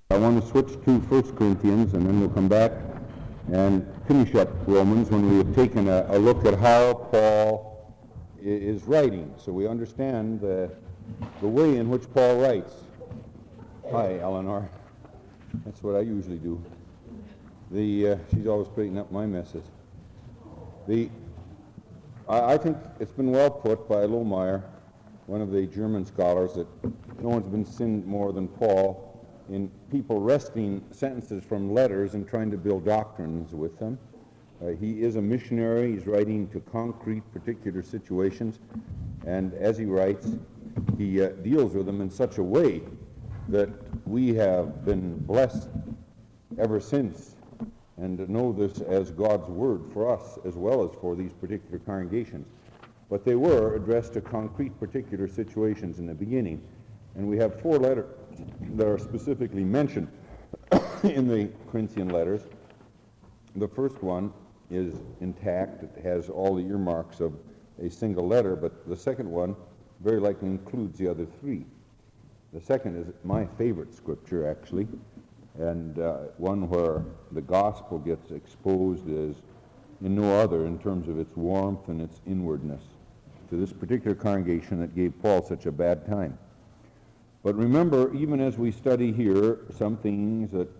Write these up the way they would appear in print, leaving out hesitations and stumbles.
I want to switch to 1 Corinthians, and then we'll come back and finish up Romans when we have taken a look at how Paul is writing, so we understand the way in which Paul writes. Hi, Eleanor. That's what I usually do. She's always straightening up my messes. I think it's been well put by Lohmeyer, one of the German scholars, that no one's been sinned more than Paul in people wresting sentences from letters and trying to build doctrines with them. He is a missionary. He's writing to concrete, particular situations, and as he writes, he deals with them in such a way that we have been blessed ever since, and know this as God's word for us as well as for these particular congregations. But they were addressed to concrete, particular situations in the beginning, and we have 4 letters that are specifically mentioned in the Corinthian letters. The first one is intact. It has all the earmarks of a single letter, but the second one very likely includes the other 3. The second is my favorite scripture, actually, and one where the gospel gets exposed as in no other in terms of its warmth and its inwardness to this particular congregation that gave Paul such a bad time. But remember, even as we study here, some things that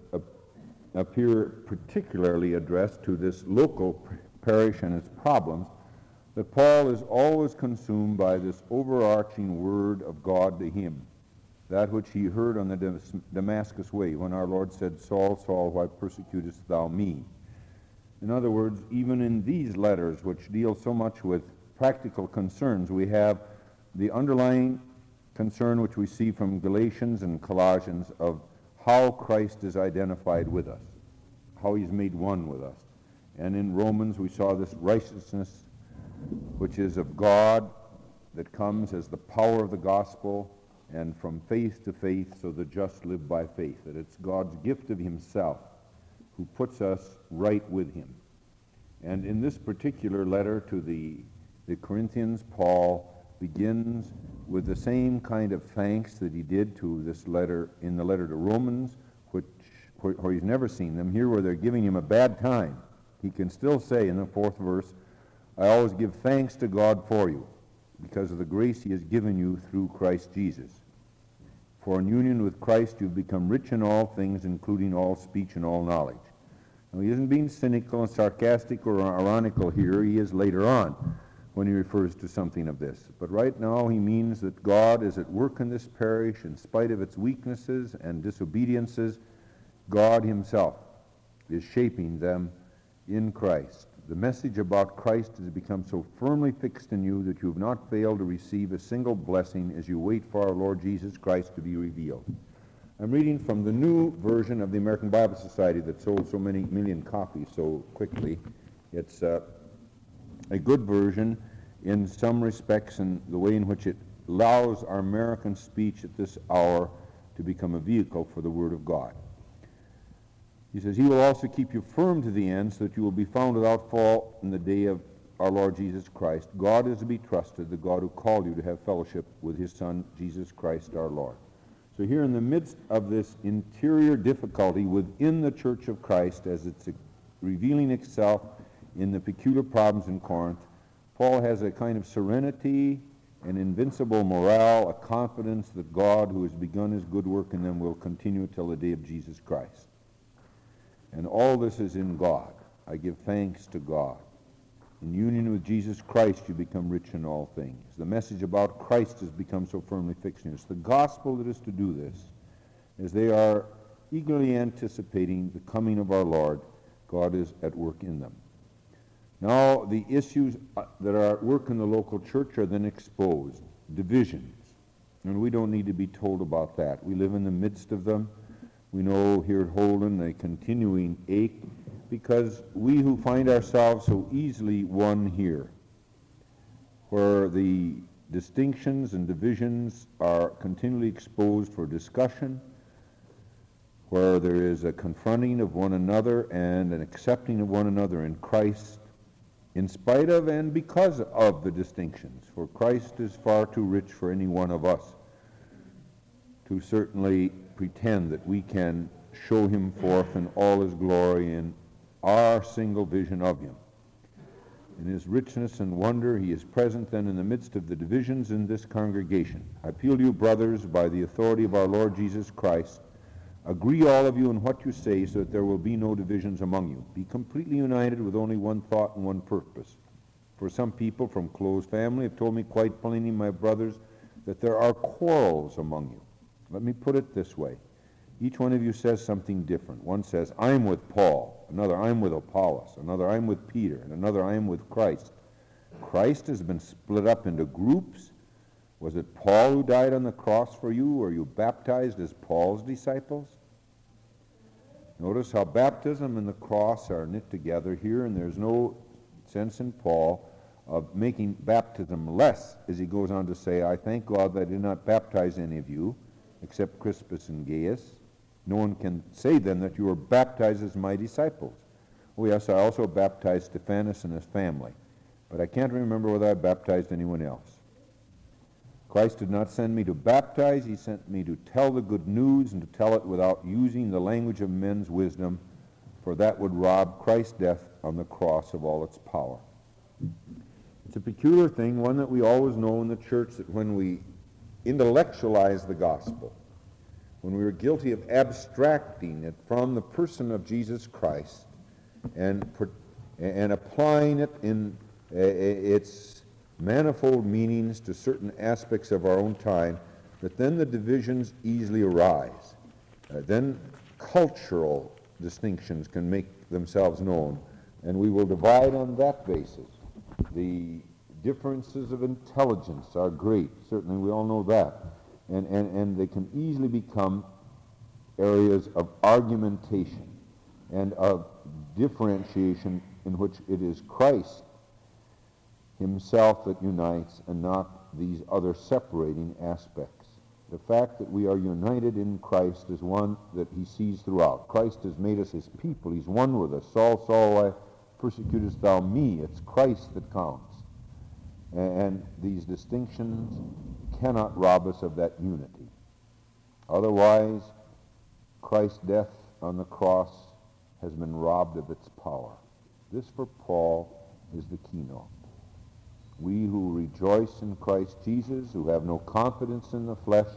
appear particularly addressed to this local parish and its problems, that Paul is always consumed by this overarching word of God to him, that which he heard on the Damascus way when our Lord said, "Saul, Saul, why persecutest thou me?" In other words, even in these letters, which deal so much with practical concerns, we have the underlying concern which we see from Galatians and Colossians of how Christ is identified with us, how he's made one with us. And in Romans we saw this righteousness which is of God that comes as the power of the gospel and from faith to faith, so the just live by faith, that it's God's gift of himself who puts us right with him. And in this particular letter to the Corinthians, Paul begins with the same kind of thanks that he did to this letter in the letter to Romans, where he's never seen them. Here, where they're giving him a bad time, he can still say in the 4th verse, "I always give thanks to God for you, because of the grace he has given you through Christ Jesus. For in union with Christ you've become rich in all things, including all speech and all knowledge." Now, he isn't being cynical and sarcastic or ironical here. He is later on, when he refers to something of this. But right now he means that God is at work in this parish in spite of its weaknesses and disobediences. God himself is shaping them in Christ. The message about Christ has become so firmly fixed in you that you have not failed to receive a single blessing as you wait for our Lord Jesus Christ to be revealed. I'm reading from the new version of the American Bible Society that sold so many million copies so quickly. It's a good version in some respects, in the way in which it allows our American speech at this hour to become a vehicle for the Word of God. He says, "He will also keep you firm to the end, so that you will be found without fault in the day of our Lord Jesus Christ. God is to be trusted, the God who called you to have fellowship with his Son, Jesus Christ our Lord." So here in the midst of this interior difficulty within the Church of Christ, as it's revealing itself in the peculiar problems in Corinth, Paul has a kind of serenity, an invincible morale, a confidence that God, who has begun his good work in them, will continue till the day of Jesus Christ. And all this is in God. I give thanks to God. In union with Jesus Christ, you become rich in all things. The message about Christ has become so firmly fixed in us. The gospel that is to do this, as they are eagerly anticipating the coming of our Lord, God is at work in them. Now, the issues that are at work in the local church are then exposed. Divisions. And we don't need to be told about that. We live in the midst of them. We know here at Holden a continuing ache, because we who find ourselves so easily one here, where the distinctions and divisions are continually exposed for discussion, where there is a confronting of one another and an accepting of one another in Christ, in spite of and because of the distinctions. For Christ is far too rich for any one of us to certainly pretend that we can show him forth in all his glory in our single vision of him. In his richness and wonder, he is present then in the midst of the divisions in this congregation. I appeal to you, brothers, by the authority of our Lord Jesus Christ, agree all of you in what you say so that there will be no divisions among you. Be completely united with only one thought and one purpose. For some people from close family have told me quite plainly, my brothers, that there are quarrels among you. Let me put it this way. Each one of you says something different. One says, I'm with Paul. Another, I'm with Apollos. Another, I'm with Peter. And another, I'm with Christ. Christ has been split up into groups. Was it Paul who died on the cross for you? Were you baptized as Paul's disciples? Notice how baptism and the cross are knit together here, and there's no sense in Paul of making baptism less, as he goes on to say, I thank God that I did not baptize any of you, except Crispus and Gaius. No one can say then that you were baptized as my disciples. Oh yes, I also baptized Stephanas and his family, but I can't remember whether I baptized anyone else. Christ did not send me to baptize, he sent me to tell the good news and to tell it without using the language of men's wisdom, for that would rob Christ's death on the cross of all its power. It's a peculiar thing, one that we always know in the church, that when we intellectualize the gospel, when we are guilty of abstracting it from the person of Jesus Christ and applying it in its manifold meanings to certain aspects of our own time, that then the divisions easily arise. Then cultural distinctions can make themselves known, and we will divide on that basis. The differences of intelligence are great, certainly we all know that. And they can easily become areas of argumentation and of differentiation in which it is Christ himself that unites and not these other separating aspects. The fact that we are united in Christ is one that he sees throughout. Christ has made us his people. He's one with us. Saul, Saul, why persecutest thou me? It's Christ that counts. And these distinctions cannot rob us of that unity. Otherwise, Christ's death on the cross has been robbed of its power. This, for Paul, is the keynote. We who rejoice in Christ Jesus, who have no confidence in the flesh,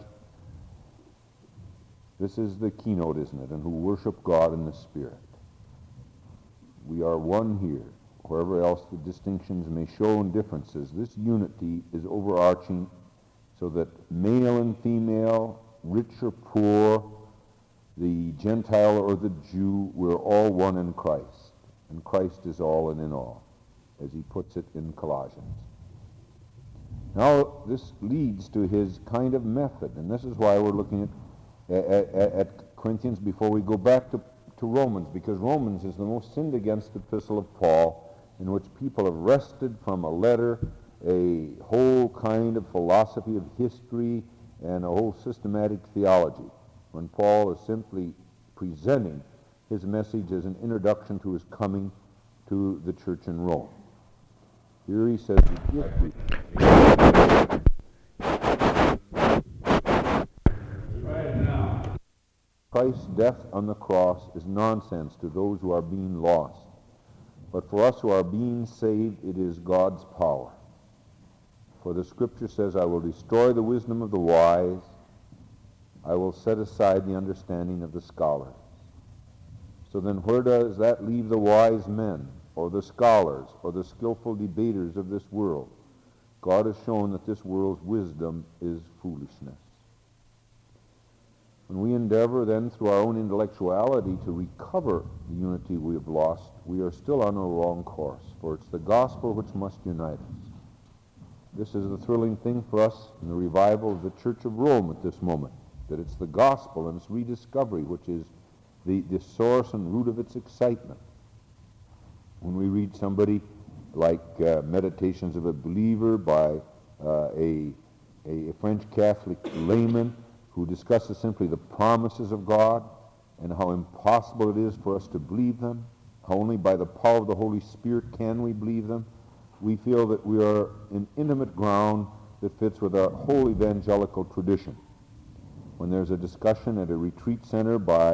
this is the keynote, isn't it? And who worship God in the Spirit. We are one here. Wherever else the distinctions may show in differences, this unity is overarching, so that male and female, rich or poor, the Gentile or the Jew, we're all one in Christ. And Christ is all and in all, as he puts it in Colossians. Now, this leads to his kind of method, and this is why we're looking at Corinthians before we go back to Romans, because Romans is the most sinned against epistle of Paul, in which people have wrested from a letter a whole kind of philosophy of history and a whole systematic theology, when Paul is simply presenting his message as an introduction to his coming to the church in Rome. Here he says, Christ's death on the cross is nonsense to those who are being lost. But for us who are being saved, it is God's power. For the Scripture says, I will destroy the wisdom of the wise. I will set aside the understanding of the scholars. So then where does that leave the wise men, or the scholars, or the skillful debaters of this world? God has shown that this world's wisdom is foolishness. When we endeavor then through our own intellectuality to recover the unity we have lost, we are still on a wrong course, for it's the gospel which must unite us. This is the thrilling thing for us in the revival of the Church of Rome at this moment, that it's the gospel and its rediscovery which is the source and root of its excitement. When we read somebody like Meditations of a Believer by a French Catholic layman who discusses simply the promises of God and how impossible it is for us to believe them, how only by the power of the Holy Spirit can we believe them, we feel that we are in intimate ground that fits with our whole evangelical tradition. When there's a discussion at a retreat center by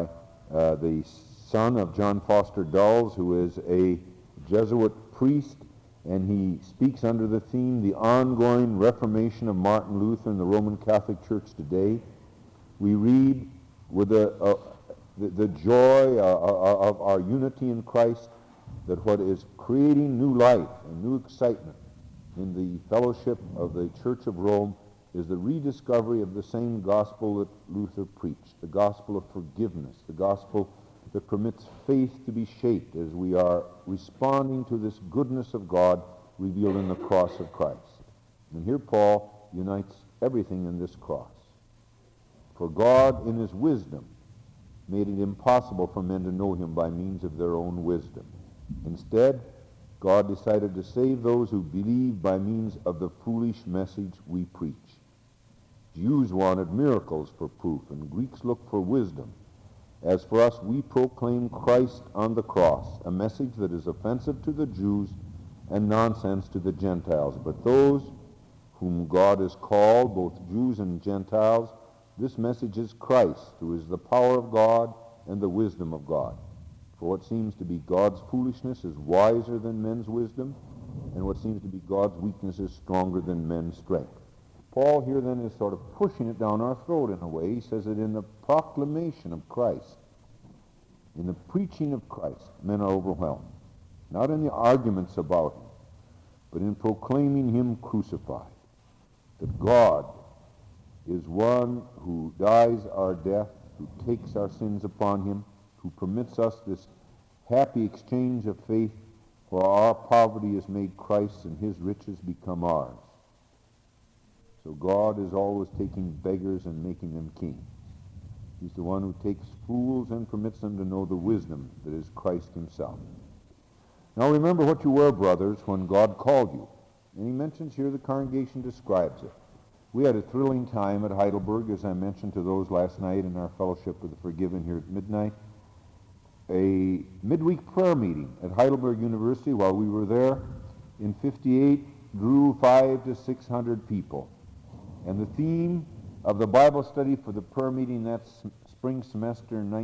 the son of John Foster Dulles, who is a Jesuit priest, and he speaks under the theme, The Ongoing Reformation of Martin Luther in the Roman Catholic Church Today. We read with the joy of our unity in Christ that what is creating new life and new excitement in the fellowship of the Church of Rome is the rediscovery of the same gospel that Luther preached, the gospel of forgiveness, the gospel that permits faith to be shaped as we are responding to this goodness of God revealed in the cross of Christ. And here Paul unites everything in this cross. For God, in his wisdom, made it impossible for men to know him by means of their own wisdom. Instead, God decided to save those who believe by means of the foolish message we preach. Jews wanted miracles for proof, and Greeks looked for wisdom. As for us, we proclaim Christ on the cross, a message that is offensive to the Jews and nonsense to the Gentiles. But those whom God has called, both Jews and Gentiles, this message is Christ, who is the power of God and the wisdom of God. For what seems to be God's foolishness is wiser than men's wisdom, and what seems to be God's weakness is stronger than men's strength. Paul here then is sort of pushing it down our throat in a way. He says that in the proclamation of Christ, in the preaching of Christ, men are overwhelmed. Not in the arguments about him, but in proclaiming him crucified. That God is one who dies our death, who takes our sins upon him, who permits us this happy exchange of faith, where our poverty is made Christ's and his riches become ours. So God is always taking beggars and making them kings. He's the one who takes fools and permits them to know the wisdom that is Christ himself. Now remember what you were, brothers, when God called you. And he mentions here, the congregation describes it. We had a thrilling time at Heidelberg, as I mentioned to those last night in our fellowship with the forgiven here at midnight. A midweek prayer meeting at Heidelberg University while we were there in 58 drew 500 to 600 people. And the theme of the Bible study for the prayer meeting that spring semester in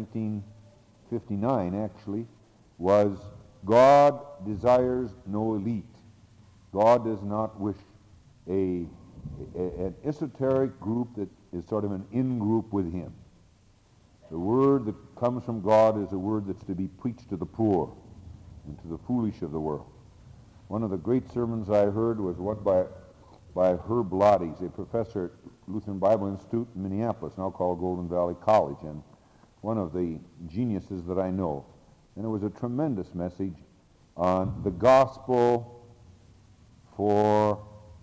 1959 actually was God desires no elite. God does not wish an esoteric group that is sort of an in-group with him. The word that comes from God is a word that's to be preached to the poor and to the foolish of the world. One of the great sermons I heard was one by Herb Lotties, a professor at Lutheran Bible Institute in Minneapolis, now called Golden Valley College, and one of the geniuses that I know. And it was a tremendous message on the gospel for,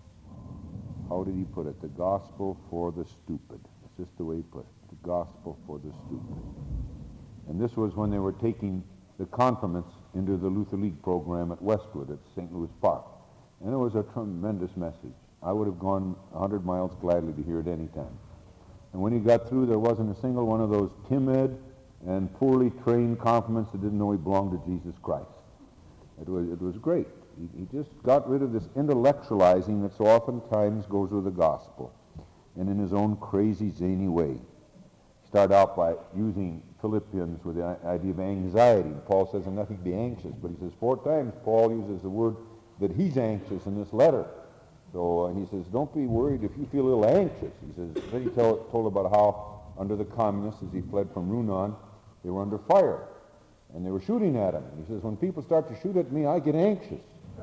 how did he put it? The gospel for the stupid. That's just the way he put it. The gospel for the stupid. And this was when they were taking the confirmants into the Luther League program at Westwood at St. Louis Park. And it was a tremendous message. I would have gone 100 miles gladly to hear it any time. And when he got through, there wasn't a single one of those timid and poorly trained confirmants that didn't know he belonged to Jesus Christ. It was great. He just got rid of this intellectualizing that so oftentimes goes with the gospel, and in his own crazy, zany way. Start out by using Philippians with the idea of anxiety. Paul says, "I'm nothing to be anxious," but he says 4 times Paul uses the word that he's anxious in this letter. So he says, don't be worried if you feel a little anxious. He says, then he told about how under the communists, as he fled from Runan, they were under fire, and they were shooting at him. And he says, when people start to shoot at me, I get anxious.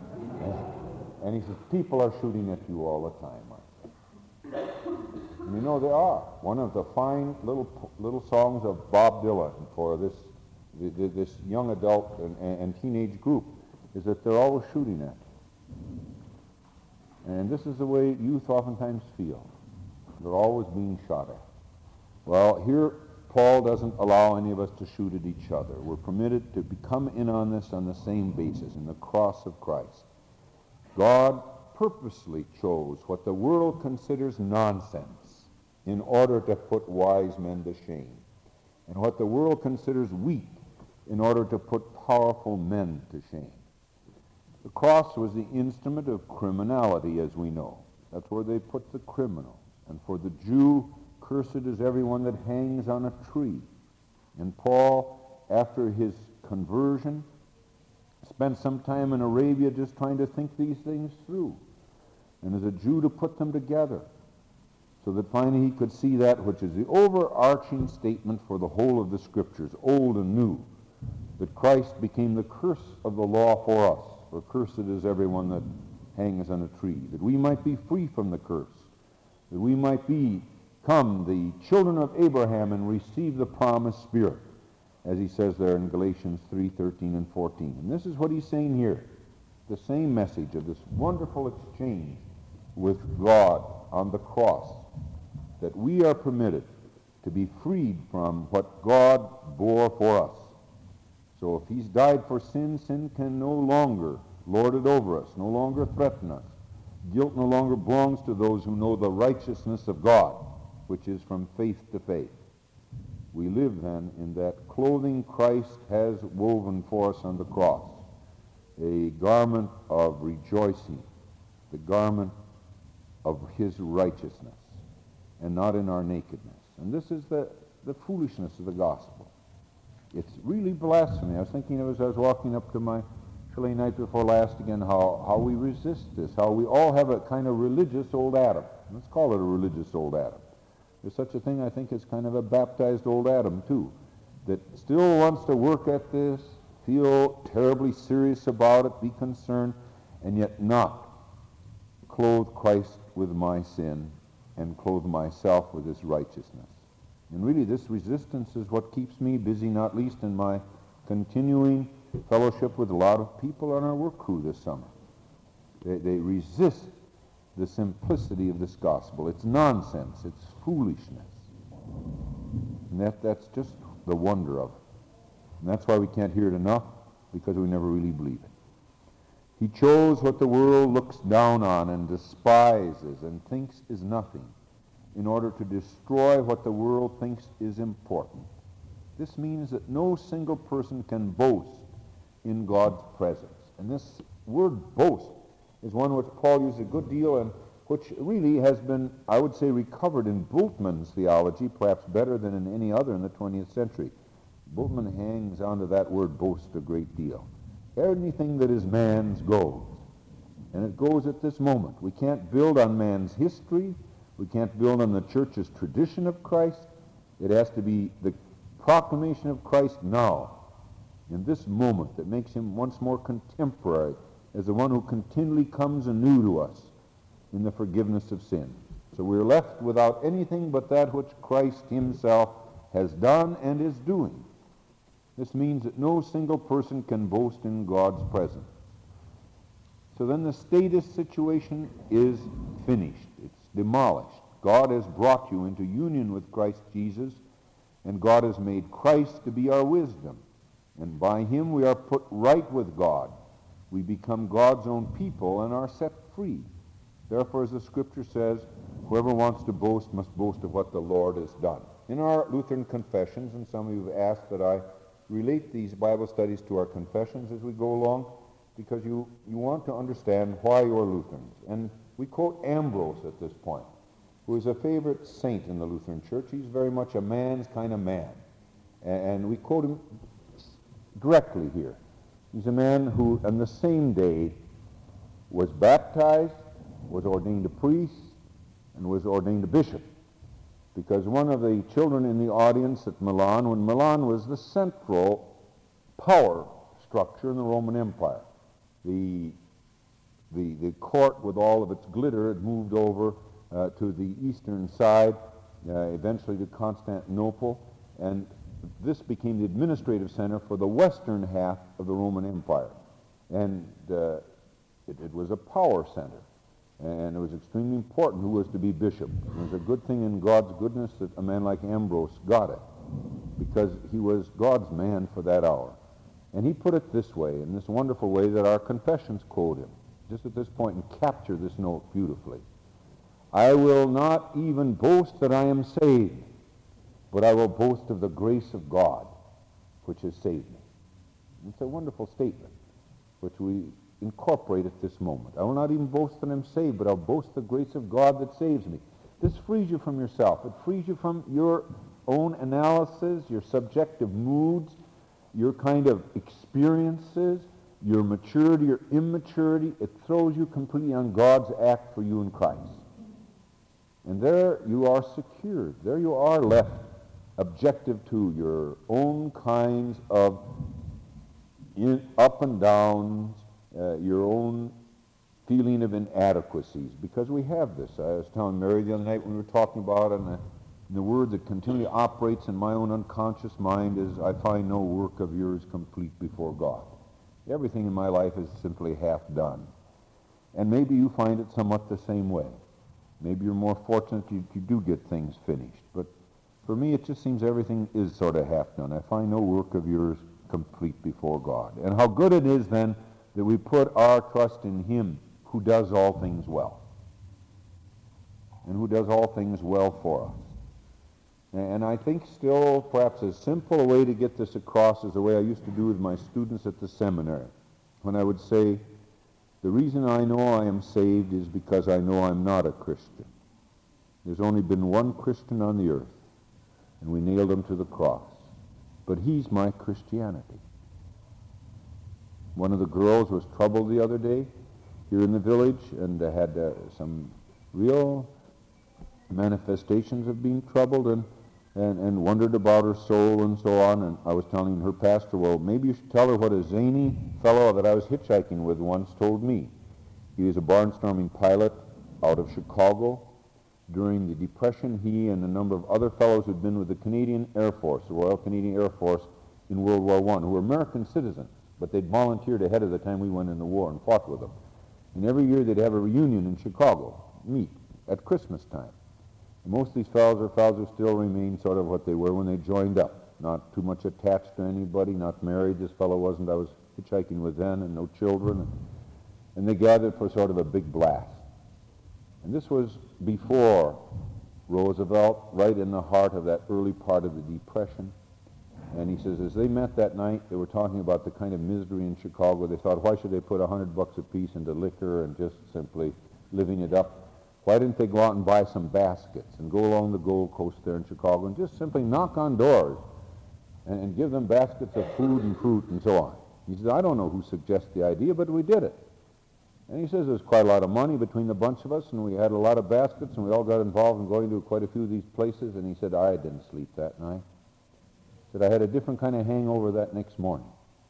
And he says, people are shooting at you all the time, my friend. And you know, they are. One of the fine little songs of Bob Dylan for this young adult and teenage group is that they're always shooting at you. And this is the way youth oftentimes feel. They're always being shot at. Well, here Paul doesn't allow any of us to shoot at each other. We're permitted to come in on this on the same basis, in the cross of Christ. God purposely chose what the world considers nonsense in order to put wise men to shame, and what the world considers weak in order to put powerful men to shame. The cross was the instrument of criminality, as we know. That's where they put the criminal. And for the Jew, cursed is everyone that hangs on a tree. And Paul, after his conversion, spent some time in Arabia just trying to think these things through. And as a Jew to put them together, so that finally he could see that which is the overarching statement for the whole of the Scriptures, old and new, that Christ became the curse of the law for us. For cursed is everyone that hangs on a tree, that we might be free from the curse, that we might become the children of Abraham and receive the promised Spirit, as he says there in Galatians 3:13 and 14. And this is what he's saying here, the same message of this wonderful exchange with God on the cross, that we are permitted to be freed from what God bore for us. So if he's died for sin, sin can no longer lord it over us, no longer threaten us. Guilt no longer belongs to those who know the righteousness of God, which is from faith to faith. We live then in that clothing Christ has woven for us on the cross, a garment of rejoicing, the garment of his righteousness, and not in our nakedness. And this is the foolishness of the gospel. It's really blasphemy. I was thinking of it as I was walking up to my chalet night before last again, how we resist this, how we all have a kind of religious old Adam. Let's call it a religious old Adam. There's such a thing, I think, as kind of a baptized old Adam, too, that still wants to work at this, feel terribly serious about it, be concerned, and yet not clothe Christ with my sin and clothe myself with his righteousness. And really, this resistance is what keeps me busy, not least in my continuing fellowship with a lot of people on our work crew this summer. They resist the simplicity of this gospel. It's nonsense. It's foolishness. And that's just the wonder of it. And that's why we can't hear it enough, because we never really believe it. He chose what the world looks down on and despises and thinks is nothing, in order to destroy what the world thinks is important. This means that no single person can boast in God's presence. And this word boast is one which Paul uses a good deal, and which really has been, I would say, recovered in Bultmann's theology, perhaps better than in any other in the 20th century. Bultmann hangs onto that word boast a great deal. Anything that is man's goes. And it goes at this moment. We can't build on man's history. We can't build on the church's tradition of Christ. It has to be the proclamation of Christ now, in this moment, that makes him once more contemporary as the one who continually comes anew to us in the forgiveness of sin. So we're left without anything but that which Christ himself has done and is doing. This means that no single person can boast in God's presence. So then the status situation is finished. It's demolished. God has brought you into union with Christ Jesus, and God has made Christ to be our wisdom. And by him we are put right with God. We become God's own people and are set free. Therefore, as the Scripture says, whoever wants to boast must boast of what the Lord has done. In our Lutheran confessions, and some of you have asked that I relate these Bible studies to our confessions as we go along, because you want to understand why you're Lutherans. And we quote Ambrose at this point, who is a favorite saint in the Lutheran Church. He's very much a man's kind of man. And we quote him directly here. He's a man who, on the same day, was baptized, was ordained a priest, and was ordained a bishop. Because one of the children in the audience at Milan, when Milan was the central power structure in the Roman Empire, the court with all of its glitter had moved over to the eastern side, eventually to Constantinople, and this became the administrative center for the western half of the Roman Empire. And it was a power center. And it was extremely important who was to be bishop. It was a good thing in God's goodness that a man like Ambrose got it, because he was God's man for that hour. And he put it this way, in this wonderful way that our confessions quote him, just at this point, and capture this note beautifully. I will not even boast that I am saved, but I will boast of the grace of God, which has saved me. It's a wonderful statement, which we incorporate at this moment. I will not even boast that I'm saved, but I'll boast the grace of God that saves me. This frees you from yourself. It frees you from your own analysis, your subjective moods, your kind of experiences, your maturity or immaturity. It throws you completely on God's act for you in Christ. And there you are secured. There you are left objective to your own kinds of up and downs, your own feeling of inadequacies, because we have this. I was telling Mary the other night when we were talking about it, and the word that continually operates in my own unconscious mind is, I find no work of yours complete before God. Everything in my life is simply half done. And maybe you find it somewhat the same way. Maybe you're more fortunate you do get things finished. But for me, it just seems everything is sort of half done. I find no work of yours complete before God. And how good it is then that we put our trust in Him who does all things well. And who does all things well for us. And I think still perhaps as simple a way to get this across is the way I used to do with my students at the seminary. When I would say, the reason I know I am saved is because I know I'm not a Christian. There's only been one Christian on the earth, and we nailed him to the cross. But he's my Christianity. One of the girls was troubled the other day here in the village and had some real manifestations of being troubled and wondered about her soul and so on. And I was telling her pastor, well, maybe you should tell her what a zany fellow that I was hitchhiking with once told me. He was a barnstorming pilot out of Chicago. During the Depression, he and a number of other fellows who'd been with the Canadian Air Force, the Royal Canadian Air Force in World War I, who were American citizens, but they'd volunteered ahead of the time we went in the war and fought with them. And every year they'd have a reunion in Chicago, meet at Christmas time. And most of these fellows are fellows who still remain sort of what they were when they joined up. Not too much attached to anybody, not married. This fellow wasn't. I was hitchhiking with then, and no children. And they gathered for sort of a big blast. And this was before Roosevelt, right in the heart of that early part of the Depression. And he says, as they met that night, they were talking about the kind of misery in Chicago. They thought, why should they put $100 apiece into liquor and just simply living it up? Why didn't they go out and buy some baskets and go along the Gold Coast there in Chicago and just simply knock on doors and give them baskets of food and fruit and so on? He says, I don't know who suggested the idea, but we did it. And he says there's quite a lot of money between the bunch of us, and we had a lot of baskets, and we all got involved in going to quite a few of these places. And he said, I didn't sleep that night. He said, I had a different kind of hangover that next morning.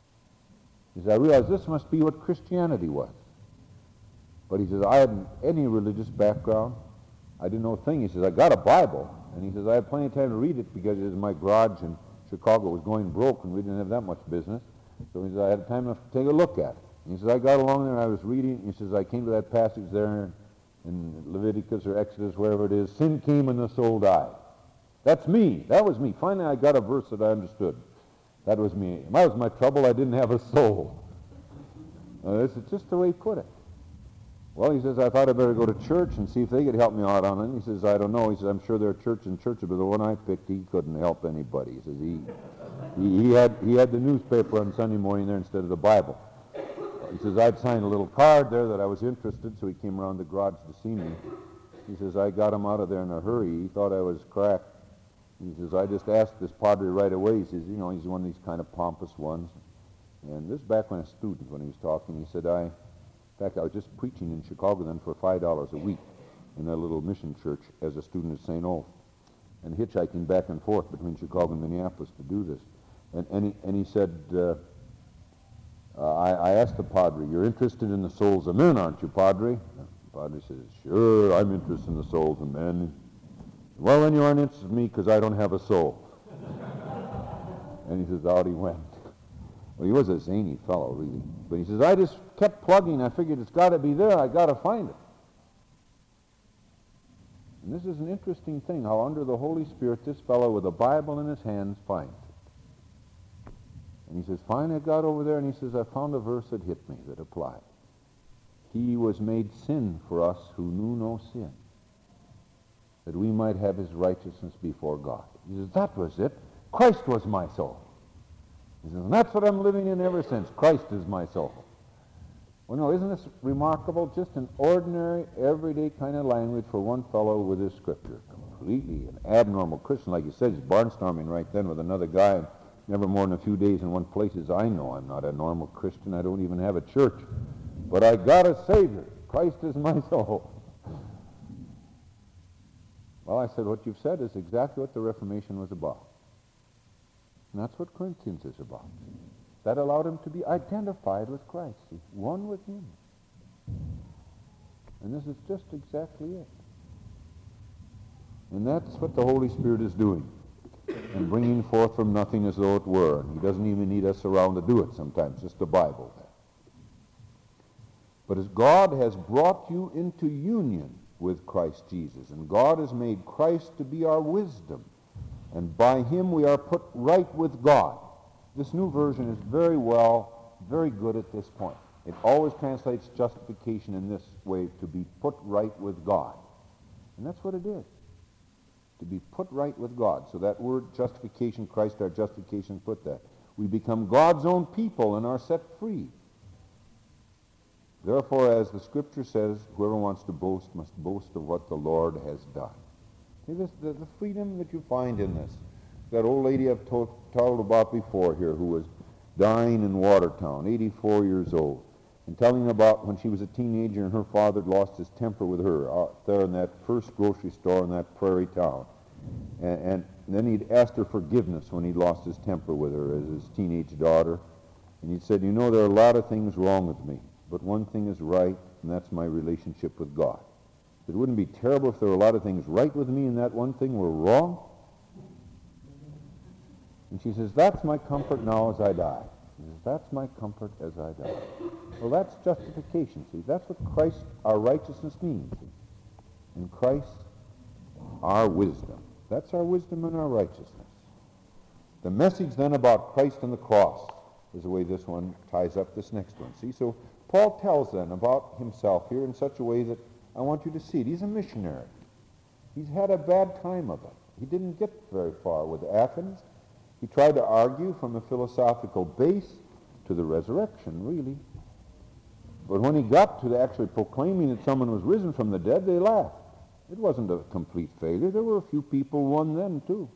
He said, I realized this must be what Christianity was. But he says, I hadn't any religious background. I didn't know a thing. He says, I got a Bible. And he says, I had plenty of time to read it because my garage in Chicago was going broke, and we didn't have that much business. So he says, I had time enough to take a look at it. He says, I got along there and I was reading. He says, I came to that passage there in Leviticus or Exodus, wherever it is. Sin came and the soul died. That's me. That was me. Finally, I got a verse that I understood. That was me. That was my trouble. I didn't have a soul. This is just the way he put it. Well, he says, I thought I'd better go to church and see if they could help me out on it. He says, I don't know. He says, I'm sure there are churches, but the one I picked, he couldn't help anybody. He says, he had the newspaper on Sunday morning there instead of the Bible. He says, I'd signed a little card there that I was interested, so he came around the garage to see me. He says, I got him out of there in a hurry. He thought I was cracked. He says, I just asked this padre right away. He says, you know, he's one of these kind of pompous ones. And this is back when I was a student, when he was talking. He said, in fact, I was just preaching in Chicago then for $5 a week in a little mission church as a student at St. Olaf, and hitchhiking back and forth between Chicago and Minneapolis to do this. And he said, I asked the padre, you're interested in the souls of men, aren't you, padre? The padre says, sure, I'm interested in the souls of men. Well, then you aren't interested in me because I don't have a soul. And he says, out he went. Well, he was a zany fellow, really. But he says, I just kept plugging. I figured it's got to be there. I got to find it. And this is an interesting thing, how under the Holy Spirit this fellow with a Bible in his hands finds it. And he says, finally I got over there, and he says, I found a verse that hit me, that applied. He was made sin for us who knew no sin, that we might have his righteousness before God. He says, that was it. Christ was my soul. He says, and that's what I'm living in ever since. Christ is my soul. Well, no, isn't this remarkable? Just an ordinary, everyday kind of language for one fellow with his scripture. Completely an abnormal Christian, like you said. He's barnstorming right then with another guy, and never more than a few days in one place. As I know I'm not a normal Christian. I don't even have a church. But I got a Savior. Christ is my soul. Well, I said, what you've said is exactly what the Reformation was about. And that's what Corinthians is about. That allowed him to be identified with Christ. He's one with him. And this is just exactly it. And that's what the Holy Spirit is doing. And bringing forth from nothing as though it were. And he doesn't even need us around to do it sometimes, just the Bible there. But as God has brought you into union with Christ Jesus, and God has made Christ to be our wisdom, and by him we are put right with God. This new version is very good at this point. It always translates justification in this way, to be put right with God. And that's what it is, to be put right with God. So that word justification, Christ our justification, put that. We become God's own people and are set free. Therefore, as the Scripture says, whoever wants to boast must boast of what the Lord has done. See, the freedom that you find in this. That old lady I've told about before here, who was dying in Watertown, 84 years old, and telling about when she was a teenager and her father had lost his temper with her out there in that first grocery store in that prairie town. And then he'd asked her forgiveness when he'd lost his temper with her as his teenage daughter. And he'd said, you know, there are a lot of things wrong with me, but one thing is right, and that's my relationship with God. It wouldn't be terrible if there were a lot of things right with me and that one thing were wrong. And she says, that's my comfort now as I die. She says, that's my comfort as I die. Well, that's justification, see. That's what Christ, our righteousness, means. See? In Christ, our wisdom. That's our wisdom and our righteousness. The message then about Christ and the cross is the way this one ties up this next one. See, so Paul tells then about himself here in such a way that I want you to see it. He's a missionary. He's had a bad time of it. He didn't get very far with Athens. He tried to argue from a philosophical base to the resurrection, really. But when he got to actually proclaiming that someone was risen from the dead, they laughed. It wasn't a complete failure. There were a few people won then, too.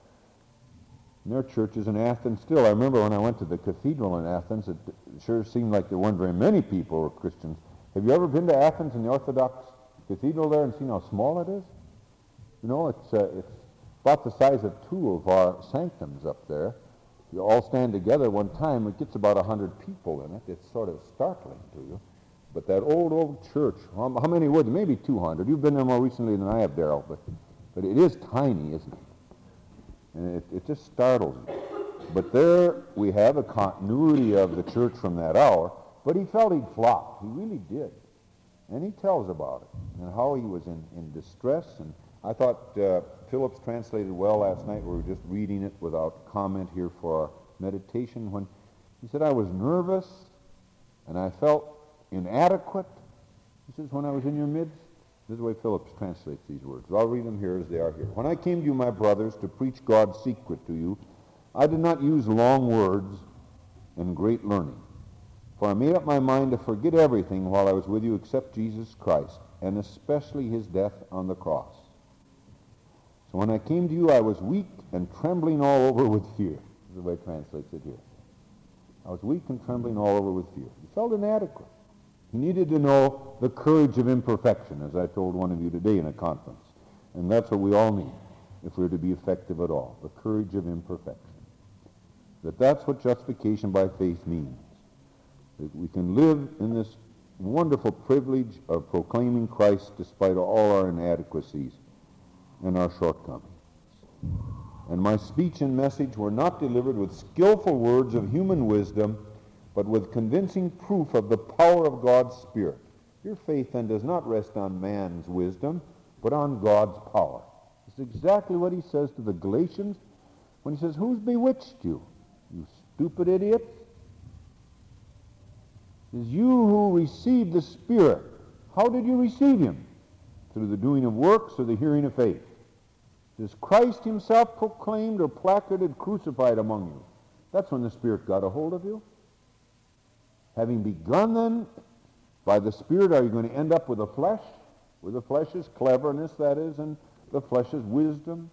And there are churches in Athens still. I remember when I went to the cathedral in Athens, it sure seemed like there weren't very many people who were Christians. Have you ever been to Athens in the Orthodox cathedral there and seen how small it is? You know, it's about the size of two of our sanctums up there. You all stand together at one time, it gets about 100 people in it. It's sort of startling to you. But that old church, how many would? Maybe 200. You've been there more recently than I have, Darrell, but it is tiny, isn't it? And it just startles you. But there we have a continuity of the church from that hour, but he felt he'd flopped. He really did. And he tells about it, and how he was in distress. And I thought Phillips translated well last night. We were just reading it without comment here for our meditation, when he said, I was nervous, and I felt inadequate. He says, when I was in your midst. This is the way Phillips translates these words. I'll read them here as they are here. When I came to you, my brothers, to preach God's secret to you, I did not use long words and great learning. For I made up my mind to forget everything while I was with you except Jesus Christ, and especially his death on the cross. So when I came to you, I was weak and trembling all over with fear. This is the way it translates it here. I was weak and trembling all over with fear. He felt inadequate. He needed to know the courage of imperfection, as I told one of you today in a conference. And that's what we all need if we're to be effective at all, the courage of imperfection. That's what justification by faith means. That we can live in this wonderful privilege of proclaiming Christ despite all our inadequacies and our shortcomings. And my speech and message were not delivered with skillful words of human wisdom, but with convincing proof of the power of God's Spirit. Your faith then does not rest on man's wisdom, but on God's power. It's exactly what he says to the Galatians when he says, who's bewitched you? You stupid idiots. It is you who received the Spirit. How did you receive him? Through the doing of works or the hearing of faith? Is Christ himself proclaimed or placarded crucified among you? That's when the Spirit got a hold of you. Having begun then By the Spirit, are you going to end up with the flesh? Where the flesh is cleverness, that is, and the flesh is wisdom?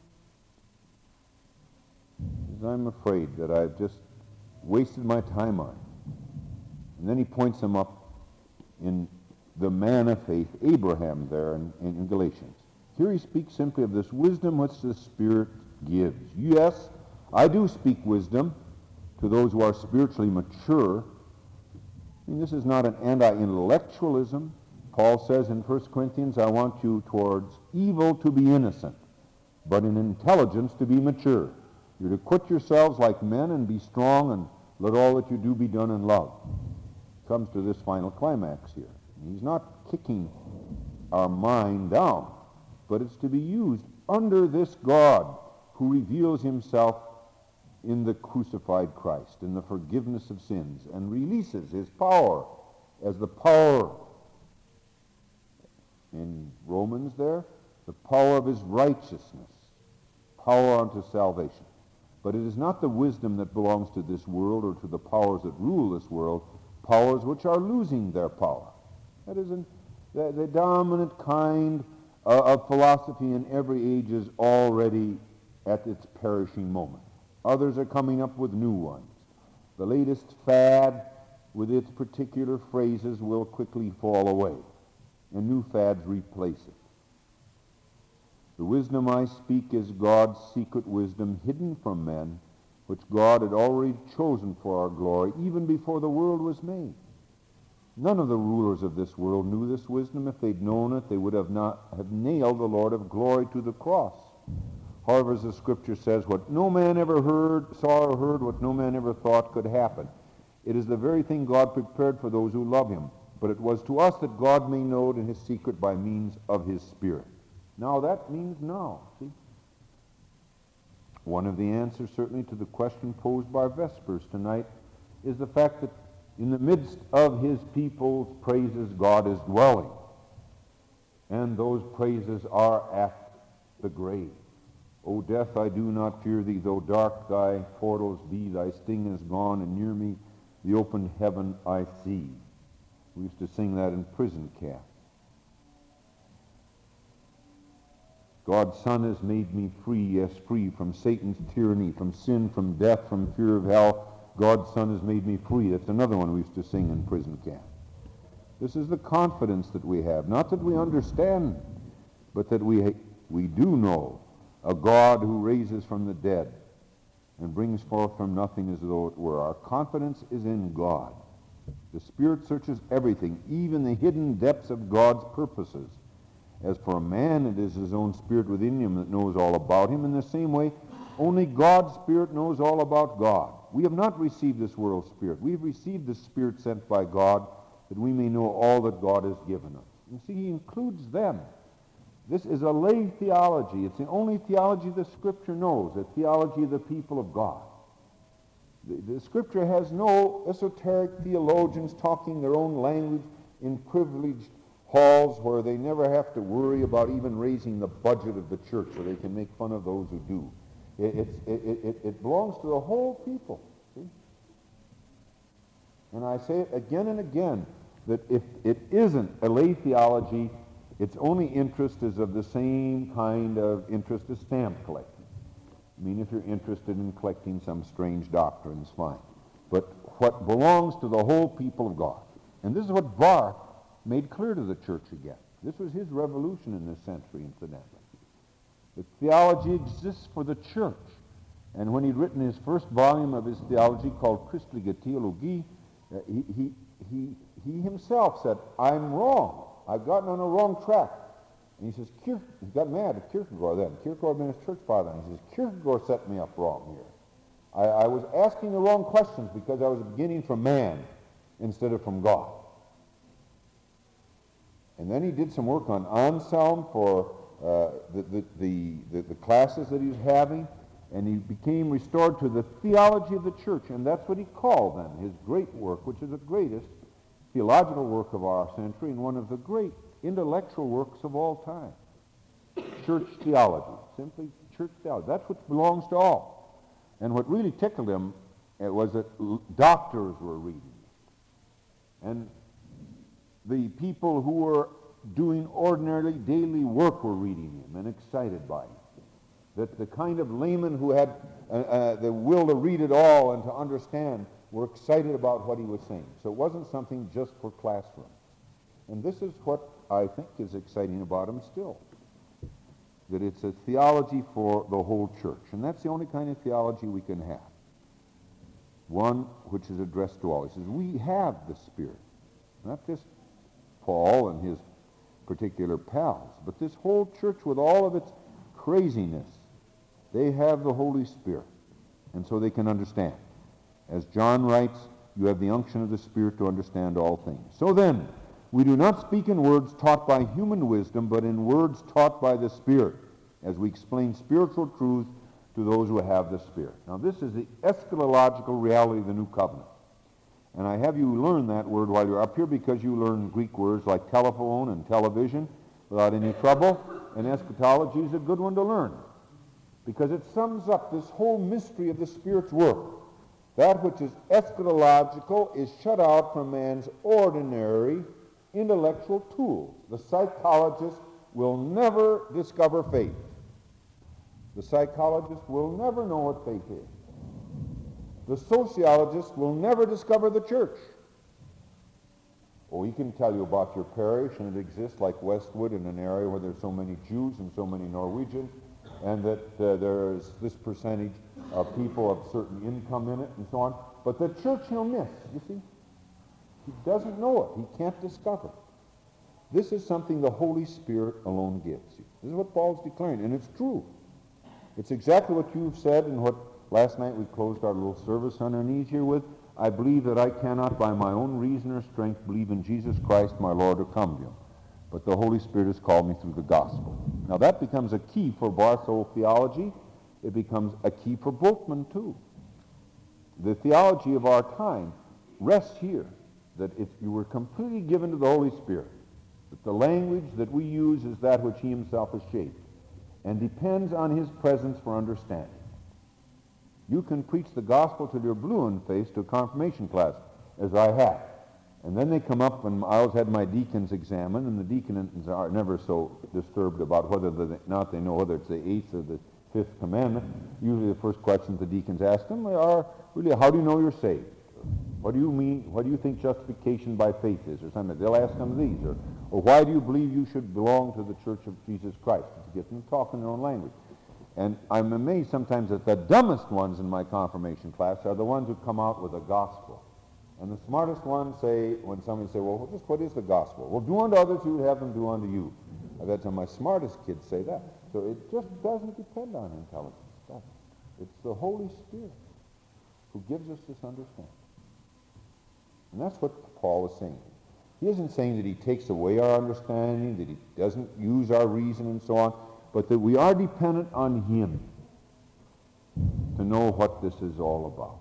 I'm afraid that I've just wasted my time on it. And then he points them up in the man of faith, Abraham, there in Galatians. Here he speaks simply of this wisdom which the Spirit gives. Yes, I do speak wisdom to those who are spiritually mature. I mean, this is not an anti-intellectualism. Paul says in 1 Corinthians, I want you towards evil to be innocent, but in intelligence to be mature. You're to quit yourselves like men and be strong, and let all that you do be done in love. Comes to this final climax here. He's not kicking our mind down, but it's to be used under this God who reveals himself in the crucified Christ, in the forgiveness of sins, and releases his power as the power in Romans there, the power of his righteousness, power unto salvation. But it is not the wisdom that belongs to this world or to the powers that rule this world, powers which are losing their power. That is, the dominant kind of philosophy in every age is already at its perishing moment. Others are coming up with new ones. The latest fad with its particular phrases will quickly fall away, and new fads replace it. The wisdom I speak is God's secret wisdom hidden from men, which God had already chosen for our glory even before the world was made. None of the rulers of this world knew this wisdom. If they'd known it, they would have not have nailed the Lord of glory to the cross. However, as the Scripture says, what no man ever saw or heard, what no man ever thought could happen. It is the very thing God prepared for those who love him. But it was to us that God may know it in his secret by means of his Spirit. Now that means now, see? One of the answers certainly to the question posed by Vespers tonight is the fact that in the midst of his people's praises God is dwelling. And those praises are at the grave. O death, I do not fear thee, though dark thy portals be, thy sting is gone, and near me the open heaven I see. We used to sing that in prison camp. God's Son has made me free, yes, free from Satan's tyranny, from sin, from death, from fear of hell. God's Son has made me free. That's another one we used to sing in prison camp. This is the confidence that we have. Not that we understand, but that we do know a God who raises from the dead and brings forth from nothing as though it were. Our confidence is in God. The Spirit searches everything, even the hidden depths of God's purposes. As for a man, it is his own spirit within him that knows all about him. In the same way, only God's Spirit knows all about God. We have not received this world's spirit. We have received the Spirit sent by God that we may know all that God has given us. You see, he includes them. This is a lay theology. It's the only theology the Scripture knows, a theology of the people of God. The Scripture has no esoteric theologians talking their own language in privileged halls where they never have to worry about even raising the budget of the church so they can make fun of those who do. It belongs to the whole people. See? And I say it again and again, that if it isn't a lay theology, its only interest is of the same kind of interest as stamp collecting. I mean, if you're interested in collecting some strange doctrines, fine. But what belongs to the whole people of God. And this is what Barth made clear to the church again. This was his revolution in this century, incidentally. The theology exists for the church. And when he'd written his first volume of his theology called Christliche Theologie, he himself said, I'm wrong. I've gotten on a wrong track. And he says, he got mad at Kierkegaard then. Kierkegaard had been his church father. And he says, Kierkegaard set me up wrong here. I was asking the wrong questions because I was beginning from man instead of from God. And then he did some work on Anselm for the classes that he was having, and he became restored to the theology of the church, and that's what he called then his great work, which is the greatest theological work of our century and one of the great intellectual works of all time. Church theology, simply church theology. That's what belongs to all. And what really tickled him was that doctors were reading it. And the people who were doing ordinarily daily work were reading him and excited by him. That the kind of laymen who had the will to read it all and to understand were excited about what he was saying. So it wasn't something just for classrooms. And this is what I think is exciting about him still. That it's a theology for the whole church. And that's the only kind of theology we can have. One which is addressed to all. He says, we have the Spirit. Not just Paul and his particular pals, but this whole church with all of its craziness. They have the Holy Spirit. And so they can understand. As John writes, you have the unction of the Spirit to understand all things. So then, we do not speak in words taught by human wisdom, but in words taught by the Spirit, as we explain spiritual truths to those who have the Spirit. Now, this is the eschatological reality of the New Covenant. And I have you learn that word while you're up here because you learn Greek words like telephone and television without any trouble. And eschatology is a good one to learn because it sums up this whole mystery of the Spirit's work. That which is eschatological is shut out from man's ordinary intellectual tools. The psychologist will never discover faith. The psychologist will never know what faith is. The sociologist will never discover the church. Oh, he can tell you about your parish, and it exists like Westwood in an area where there's so many Jews and so many Norwegians, and that there is this percentage of people of certain income in it, and so on. But the church he'll miss, you see. He doesn't know it. He can't discover it. This is something the Holy Spirit alone gives you. This is what Paul's declaring, and it's true. It's exactly what you've said and what last night we closed our little service on our knees here with. I believe that I cannot by my own reason or strength believe in Jesus Christ my Lord or come to him. But the Holy Spirit has called me through the gospel. Now that becomes a key for Barthold theology. It becomes a key for Bultmann too. The theology of our time rests here, that if you were completely given to the Holy Spirit, that the language that we use is that which he himself has shaped and depends on his presence for understanding. You can preach the gospel till you're blue in the face to a confirmation class, as I have. And then they come up, and I always had my deacons examine, and the deacons are never so disturbed about whether they know whether it's the 8th or the 5th commandment. Usually the first questions the deacons ask them are, really, how do you know you're saved? What do you mean, what do you think justification by faith is? Or something. They'll ask them these. Or why do you believe you should belong to the Church of Jesus Christ? To get them to talk in their own language. And I'm amazed sometimes that the dumbest ones in my confirmation class are the ones who come out with the gospel. And the smartest ones say, when somebody say, well, just what is the gospel? Well, do unto others you would have them do unto you. I've had some of my smartest kids say that. So it just doesn't depend on intelligence, does it? It's the Holy Spirit who gives us this understanding. And that's what Paul is saying. He isn't saying that he takes away our understanding, that he doesn't use our reason and so on, but that we are dependent on him to know what this is all about.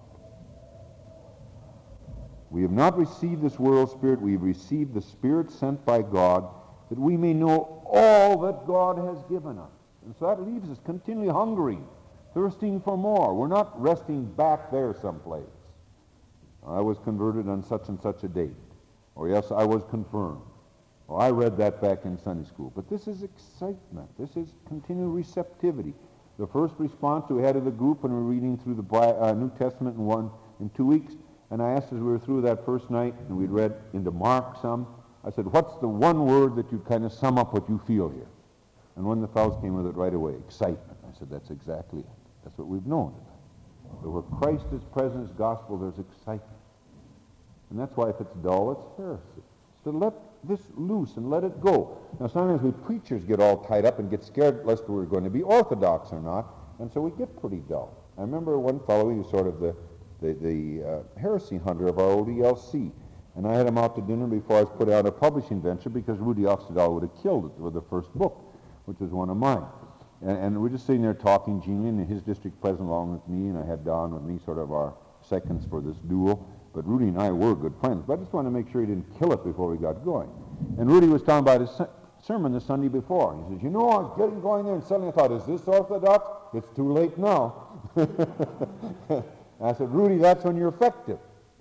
We have not received this world spirit, we have received the Spirit sent by God, that we may know all that God has given us. And so that leaves us continually hungering, thirsting for more. We're not resting back there someplace. I was converted on such and such a date. Or yes, I was confirmed. Or I read that back in Sunday school. But this is excitement. This is continual receptivity. The first response we had of the group when we were reading through the New Testament in 2 weeks, and I asked as we were through that first night, and we'd read into Mark some, I said, what's the one word that you kind of sum up what you feel here? And one of the fellows came with it right away, excitement. I said, that's exactly it. That's what we've known tonight. But where Christ is present, his gospel, there's excitement. And that's why if it's dull, it's heresy. So let this loose and let it go. Now sometimes we preachers get all tied up and get scared lest we're going to be orthodox or not, and so we get pretty dull. I remember one fellow, he was sort of the heresy hunter of our old ELC, and I had him out to dinner before I was put out a publishing venture because Rudy Oxtedahl would have killed it with the first book, which was one of mine. And we're just sitting there talking genially, and his district president along with me, and I had Don with me, sort of our seconds for this duel. But Rudy and I were good friends. But I just wanted to make sure he didn't kill it before we got going. And Rudy was talking about his sermon the Sunday before. He says, you know, I was getting going there, and suddenly I thought, is this orthodox? It's too late now. I said, Rudy, that's when you're effective.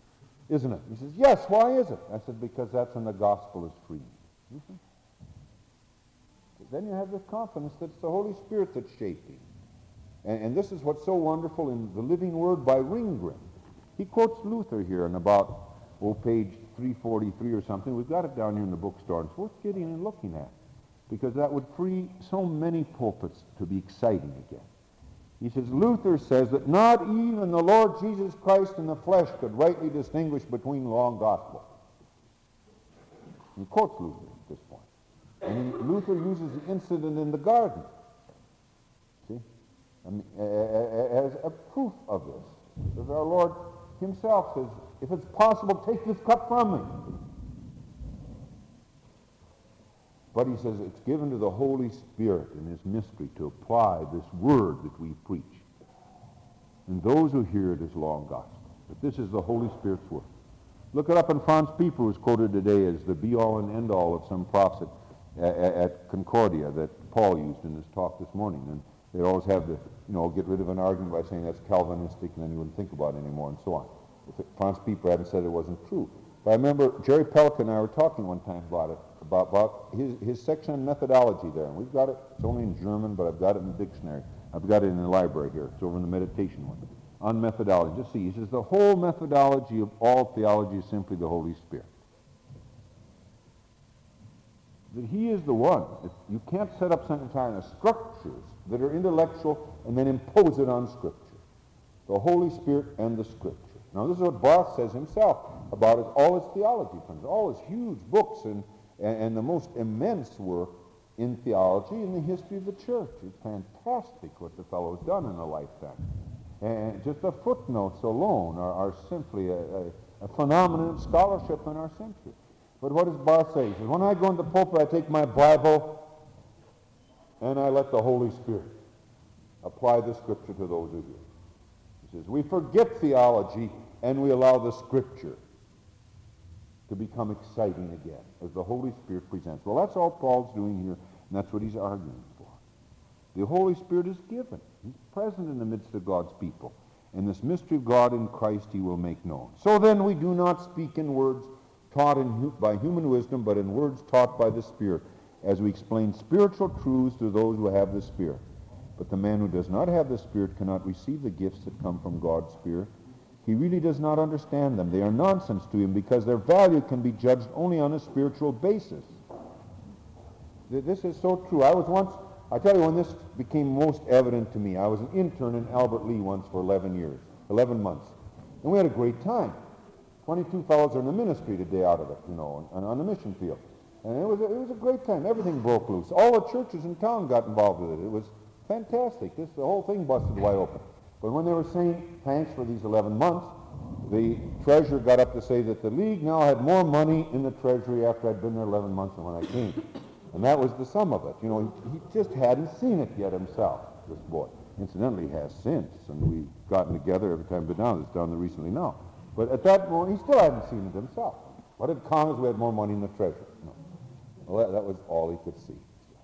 isn't it? He says, yes, why is it? I said, because that's when the gospel is free. You see? Then you have the confidence that it's the Holy Spirit that's shaping. And this is what's so wonderful in The Living Word by Ringgren. He quotes Luther here in about, page 343 or something. We've got it down here in the bookstore. It's worth getting and looking at, because that would free so many pulpits to be exciting again. He says, Luther says that not even the Lord Jesus Christ in the flesh could rightly distinguish between law and gospel. He quotes Luther at this point. And Luther uses the incident in the garden, see, as a proof of this. Because our Lord himself says, if it's possible, take this cup from me. But he says it's given to the Holy Spirit in his mystery to apply this word that we preach. And those who hear it is law and gospel. But this is the Holy Spirit's work. Look it up in Franz Pieper, who's quoted today as the be-all and end-all of some prophet at Concordia that Paul used in his talk this morning. And they always have to, get rid of an argument by saying that's Calvinistic, and then you wouldn't think about it anymore, and so on. If Franz Pieper hadn't said it wasn't true. But I remember Jerry Pelican and I were talking one time about it, about his section on methodology there. And we've got it, it's only in German, but I've got it in the dictionary. I've got it in the library here. It's over in the meditation one. On methodology. Just see, he says, the whole methodology of all theology is simply the Holy Spirit. That he is the one. You can't set up some kind of structures that are intellectual and then impose it on Scripture. The Holy Spirit and the Scripture. Now, this is what Barth says himself about all his theology principles, all his huge books and the most immense work in theology in the history of the church. It's fantastic what the fellow has done in a lifetime. And just the footnotes alone are simply a phenomenon of scholarship in our century. But what does Barth say? He says, when I go into the pulpit, I take my Bible and I let the Holy Spirit apply the Scripture to those who hear. He says, we forget theology and we allow the Scripture to become exciting again as the Holy Spirit presents. Well, that's all Paul's doing here, and that's what he's arguing for. The Holy Spirit is given. He's present in the midst of God's people. And this mystery of God in Christ he will make known. So then we do not speak in words taught by human wisdom, but in words taught by the Spirit, as we explain spiritual truths to those who have the Spirit. But the man who does not have the Spirit cannot receive the gifts that come from God's Spirit. He really does not understand them. They are nonsense to him because their value can be judged only on a spiritual basis. This is so true. I tell you when this became most evident to me, I was an intern in Albert Lea once for 11 months. And we had a great time. 22 fellows are in the ministry today out of it, on the mission field. And it was a great time. Everything broke loose. All the churches in town got involved with it. It was fantastic. The whole thing busted wide open. But when they were saying thanks for these 11 months, the treasurer got up to say that the league now had more money in the treasury after I'd been there 11 months than when I came. And that was the sum of it. He just hadn't seen it yet himself, this boy. Incidentally, he has since, and we've gotten together every time we've been down. It's down there recently now. But at that moment, he still hadn't seen it himself. What had come is we had more money in the treasury. No. Well, that was all he could see.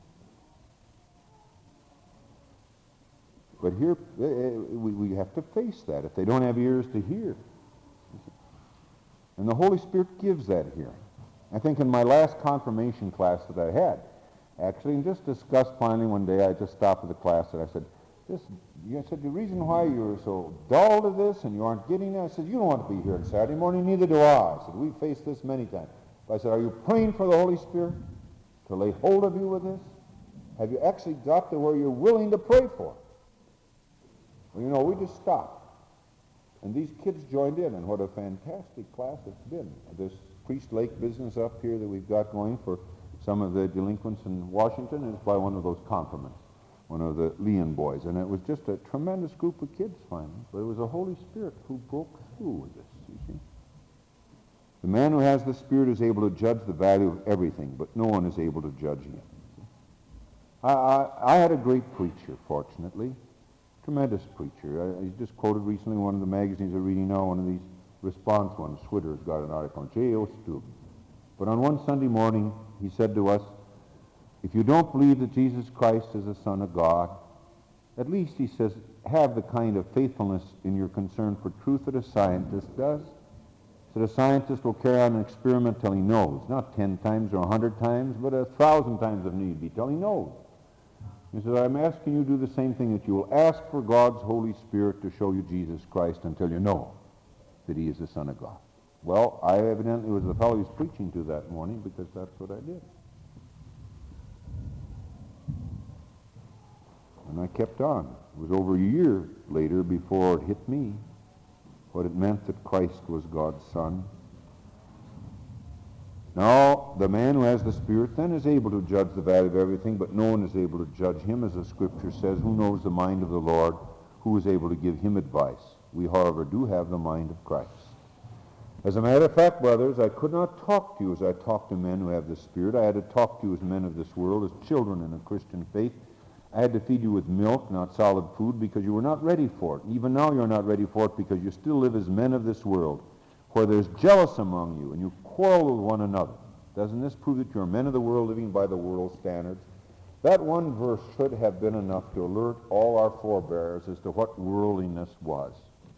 But here, we have to face that if they don't have ears to hear. And the Holy Spirit gives that hearing. I think in my last confirmation class that I had, actually, and just discussed finally one day, I just stopped at the class and I said, the reason why you're so dull to this and you aren't getting it, I said, you don't want to be here on Saturday morning, neither do I. I said, we've faced this many times. But I said, are you praying for the Holy Spirit to lay hold of you with this? Have you actually got to where you're willing to pray for it? Well, we just stopped. And these kids joined in, and what a fantastic class it's been. This Priest Lake business up here that we've got going for some of the delinquents in Washington is by one of those confirmants, one of the Leon boys. And it was just a tremendous group of kids finally. But it was the Holy Spirit who broke through with this, you see. The man who has the Spirit is able to judge the value of everything, but no one is able to judge him. I had a great preacher, fortunately. Tremendous preacher. He just quoted recently one of the magazines I'm reading now, one of these response ones. Switter's got an article on J.O. Stube. But on one Sunday morning, he said to us, if you don't believe that Jesus Christ is the Son of God, at least, he says, have the kind of faithfulness in your concern for truth that a scientist does. Said a scientist will carry on an experiment till he knows, not 10 times or 100 times, but 1,000 times if need be, till he knows. He said, I'm asking you to do the same thing, that you will ask for God's Holy Spirit to show you Jesus Christ until you know that he is the Son of God. Well, I evidently was the fellow he was preaching to that morning, because that's what I did. And I kept on. It was over a year later before it hit me what it meant that Christ was God's Son. Now, the man who has the Spirit then is able to judge the value of everything, but no one is able to judge him, as the Scripture says, who knows the mind of the Lord, who is able to give him advice. We, however, do have the mind of Christ. As a matter of fact, brothers, I could not talk to you as I talk to men who have the Spirit. I had to talk to you as men of this world, as children in a Christian faith. I had to feed you with milk, not solid food, because you were not ready for it. Even now you're not ready for it, because you still live as men of this world, where there's jealous among you, and you quarrel with one another. Doesn't this prove that you're men of the world, living by the world's standards? That one verse should have been enough to alert all our forebears as to what worldliness was.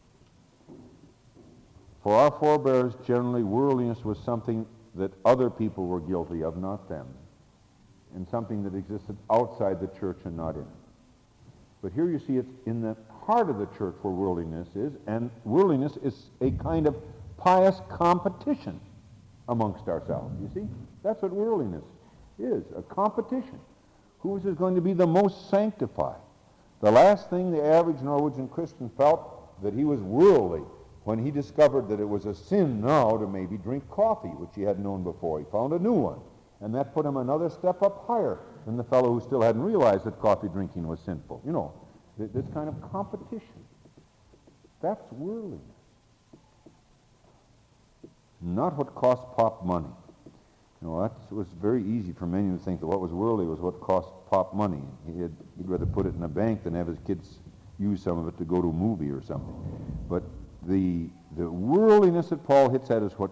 For our forebears, generally, worldliness was something that other people were guilty of, not them, and something that existed outside the church and not in it. But here you see it's in the heart of the church where worldliness is, and worldliness is a kind of pious competition amongst ourselves, you see? That's what worldliness is, a competition. Who is going to be the most sanctified? The last thing the average Norwegian Christian felt that he was worldly when he discovered that it was a sin now to maybe drink coffee, which he hadn't known before. He found a new one. And that put him another step up higher than the fellow who still hadn't realized that coffee drinking was sinful. You know, this kind of competition. That's worldliness. Not what cost Pop money. You know, that was very easy for many to think that what was worldly was what cost Pop money. He'd rather put it in a bank than have his kids use some of it to go to a movie or something. But the worldliness that Paul hits at is what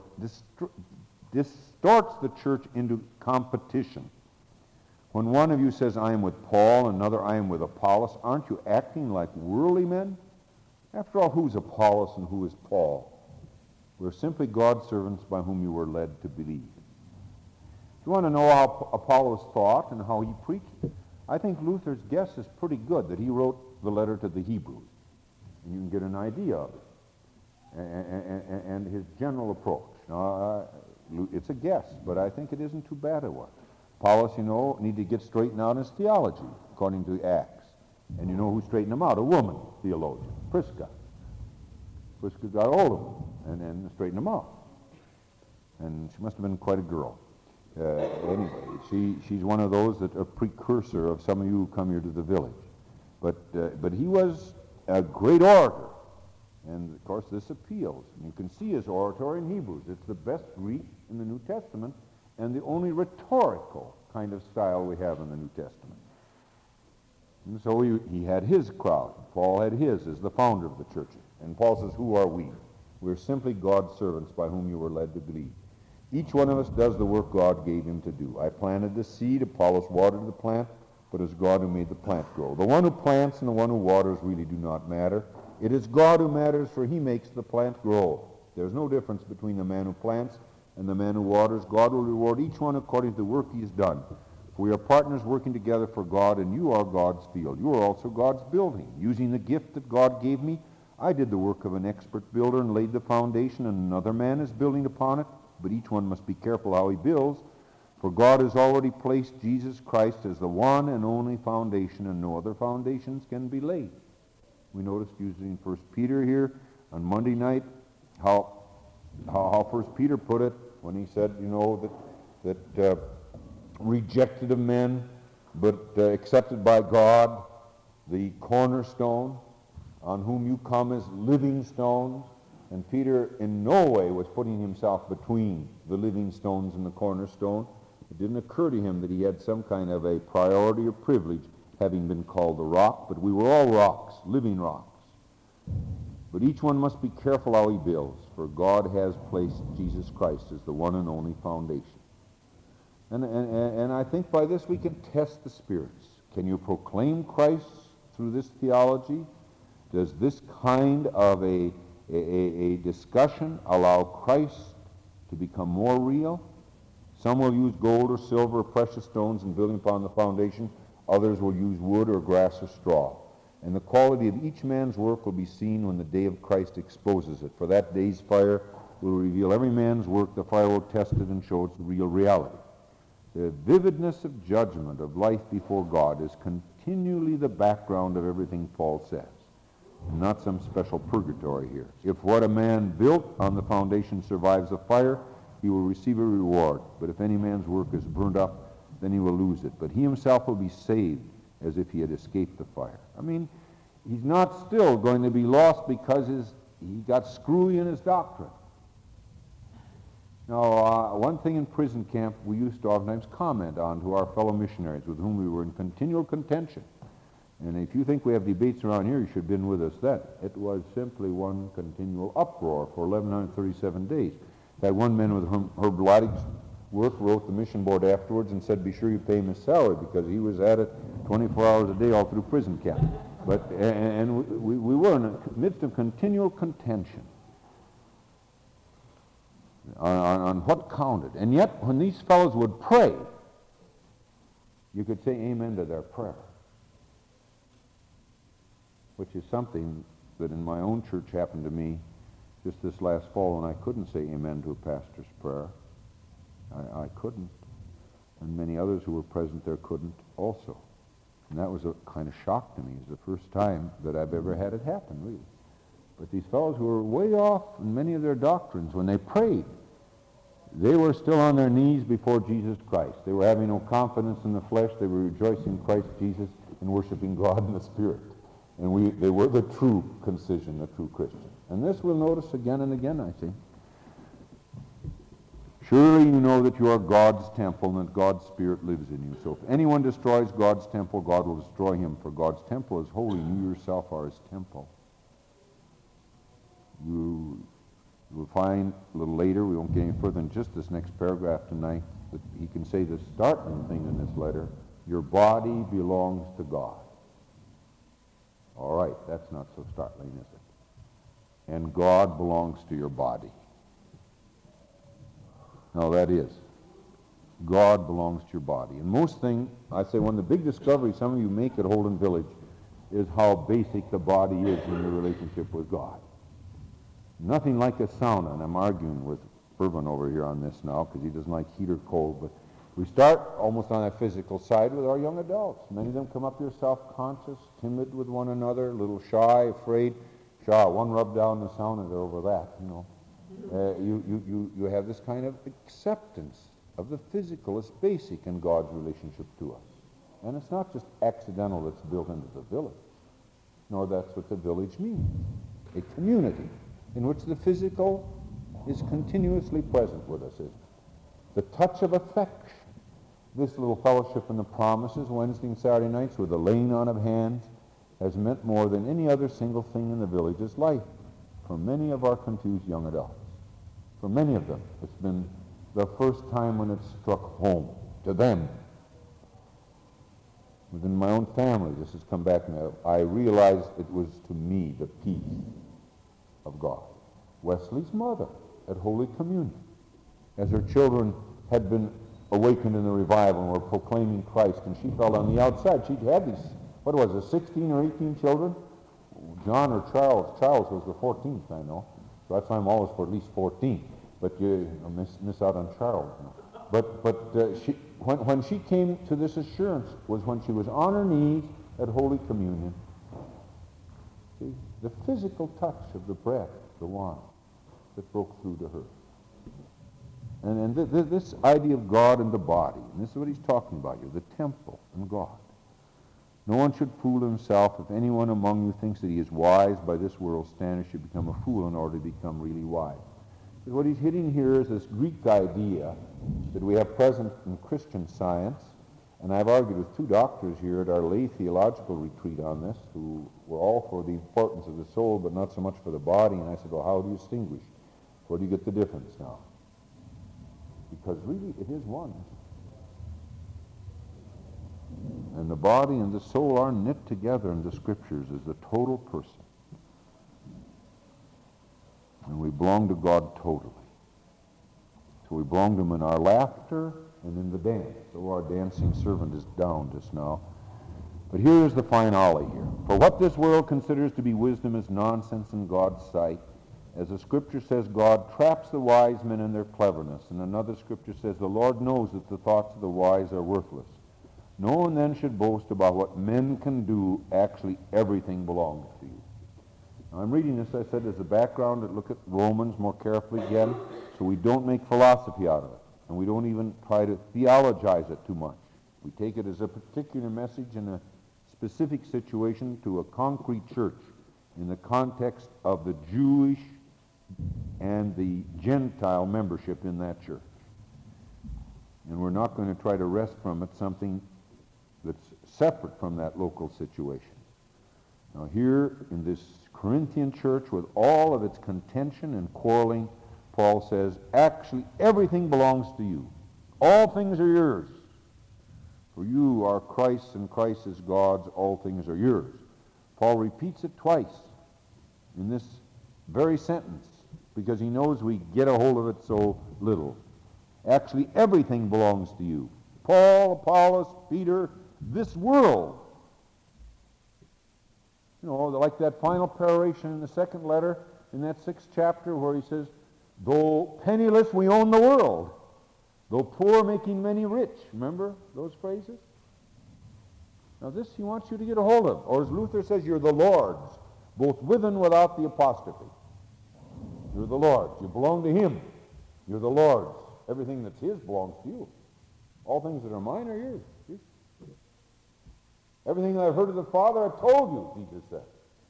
distorts the church into competition. When one of you says, I am with Paul, and another, I am with Apollos, aren't you acting like worldly men? After all, who's Apollos and who is Paul? We're simply God's servants by whom you were led to believe. If you want to know how Apollos thought and how he preached, I think Luther's guess is pretty good, that he wrote the letter to the Hebrews. And you can get an idea of it. And his general approach. Now, it's a guess, but I think it isn't too bad a one. Apollos, you know, need to get straightened out in his theology, according to Acts. And you know who straightened him out? A woman theologian, Prisca. Prisca got hold of him and straightened him out. And she must have been quite a girl. Anyway, she's one of those that are a precursor of some of you who come here to the village. But he was a great orator. And, of course, this appeals. And you can see his oratory in Hebrews. It's the best Greek in the New Testament and the only rhetorical kind of style we have in the New Testament. And so he had his crowd. Paul had his as the founder of the church. And Paul says, who are we? We're simply God's servants by whom you were led to believe. Each one of us does the work God gave him to do. I planted the seed, Apollos watered the plant, but it's God who made the plant grow. The one who plants and the one who waters really do not matter. It is God who matters, for he makes the plant grow. There's no difference between the man who plants and the man who waters. God will reward each one according to the work he has done. For we are partners working together for God, and you are God's field. You are also God's building. Using the gift that God gave me, I did the work of an expert builder and laid the foundation, and another man is building upon it. But each one must be careful how he builds, for God has already placed Jesus Christ as the one and only foundation, and no other foundations can be laid. We noticed using 1 Peter here on Monday night how 1 Peter put it when he said, you know, that rejected of men, but accepted by God, the cornerstone, on whom you come as living stones. And Peter in no way was putting himself between the living stones and the cornerstone. It didn't occur to him that he had some kind of a priority or privilege having been called the rock, but we were all rocks, living rocks. But each one must be careful how he builds, for God has placed Jesus Christ as the one and only foundation. And I think by this we can test the spirits. Can you proclaim Christ through this theology? Does this kind of a a discussion, allow Christ to become more real. Some will use gold or silver or precious stones in building upon the foundation. Others will use wood or grass or straw. And the quality of each man's work will be seen when the day of Christ exposes it. For that day's fire will reveal every man's work. The fire will test it and show its real reality. The vividness of judgment of life before God is continually the background of everything Paul says. Not some special purgatory here. If what a man built on the foundation survives the fire, he will receive a reward. But if any man's work is burned up, then he will lose it. But he himself will be saved as if he had escaped the fire. I mean, he's not still going to be lost because he got screwy in his doctrine. Now, one thing in prison camp we used to oftentimes comment on to our fellow missionaries with whom we were in continual contention. And if you think we have debates around here, you should have been with us then. It was simply one continual uproar for 1,137 days. That one man with whom Herb Leidig's work wrote the mission board afterwards and said, be sure you pay him his salary because he was at it 24 hours a day all through prison camp. And we were in the midst of continual contention on what counted. And yet, when these fellows would pray, you could say amen to their prayer, which is something that in my own church happened to me just this last fall when I couldn't say amen to a pastor's prayer. I couldn't. And many others who were present there couldn't also. And that was a kind of shock to me. It was the first time that I've ever had it happen, really. But these fellows who were way off in many of their doctrines, when they prayed, they were still on their knees before Jesus Christ. They were having no confidence in the flesh. They were rejoicing in Christ Jesus and worshiping God in the Spirit. And they were the true concision, the true Christian. And this we'll notice again and again, I think. Surely you know that you are God's temple and that God's Spirit lives in you. So if anyone destroys God's temple, God will destroy him. For God's temple is holy, and you yourself are his temple. You will find a little later, we won't get any further than just this next paragraph tonight, that he can say the startling thing in this letter, your body belongs to God. All right, that's not so startling, is it? And God belongs to your body. No, that is. God belongs to your body. And most thing, I say one of the big discoveries some of you make at Holden Village is how basic the body is in your relationship with God. Nothing like a sauna, and I'm arguing with Irvin over here on this now because he doesn't like heat or cold, but we start almost on that physical side with our young adults. Many of them come up here self-conscious, timid with one another, a little shy, afraid. One rub down the sauna, they're over that, you know. You have this kind of acceptance of the physical as basic in God's relationship to us. And it's not just accidental that's built into the village, nor that's what the village means. A community in which the physical is continuously present with us, isn't it? The touch of affection. This little fellowship in the promises, Wednesday and Saturday nights, with the laying on of hands, has meant more than any other single thing in the village's life for many of our confused young adults. For many of them, it's been the first time when it struck home to them. Within my own family, this has come back now. I realized it was to me the peace of God. Wesley's mother at Holy Communion, as her children had been awakened in the revival and were proclaiming Christ, and she felt on the outside. She'd had these, 16 or 18 children? John or Charles. Charles was the 14th, I know. So that's why I'm always for at least 14. But you miss out on Charles. But when she came to this assurance was when she was on her knees at Holy Communion. See, the physical touch of the bread, the wine, that broke through to her. And this idea of God and the body, and this is what he's talking about here, the temple and God. No one should fool himself. If anyone among you thinks that he is wise by this world's standards, should become a fool in order to become really wise. Because what he's hitting here is this Greek idea that we have present in Christian science, and I've argued with two doctors here at our lay theological retreat on this, who were all for the importance of the soul, but not so much for the body, and I said, well, how do you distinguish? Where do you get the difference now? Because really, it is one. And the body and the soul are knit together in the Scriptures as the total person. And we belong to God totally. So we belong to him in our laughter and in the dance. So our dancing servant is down just now. But here is the finale here. For what this world considers to be wisdom is nonsense in God's sight. As the scripture says, God traps the wise men in their cleverness. And another scripture says, the Lord knows that the thoughts of the wise are worthless. No one then should boast about what men can do. Actually, everything belongs to you. Now, I'm reading this, I said, as a background to look at Romans more carefully again, so we don't make philosophy out of it. And we don't even try to theologize it too much. We take it as a particular message in a specific situation to a concrete church in the context of the Jewish and the Gentile membership in that church. And we're not going to try to wrest from it something that's separate from that local situation. Now here in this Corinthian church, with all of its contention and quarreling, Paul says, actually everything belongs to you. All things are yours. For you are Christ's and Christ is God's. All things are yours. Paul repeats it twice in this very sentence because he knows we get a hold of it so little. Actually, everything belongs to you. Paul, Apollos, Peter, this world. You know, like that final peroration in the second letter in that 6th chapter where he says, though penniless, we own the world. Though poor, making many rich. Remember those phrases? Now this he wants you to get a hold of. Or as Luther says, you're the Lord's, both with and without the apostrophe. You're the Lord's. You belong to him. You're the Lord's. Everything that's his belongs to you. All things that are mine are yours. Everything that I've heard of the Father, I've told you, Jesus said.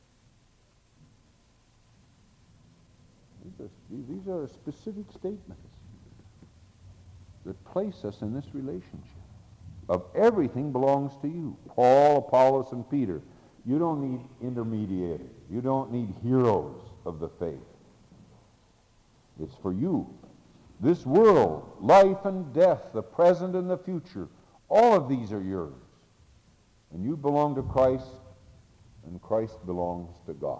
These are specific statements that place us in this relationship of everything belongs to you. Paul, Apollos, and Peter. You don't need intermediaries. You don't need heroes of the faith. It's for you. This world, life and death, the present and the future, all of these are yours. And you belong to Christ, and Christ belongs to God.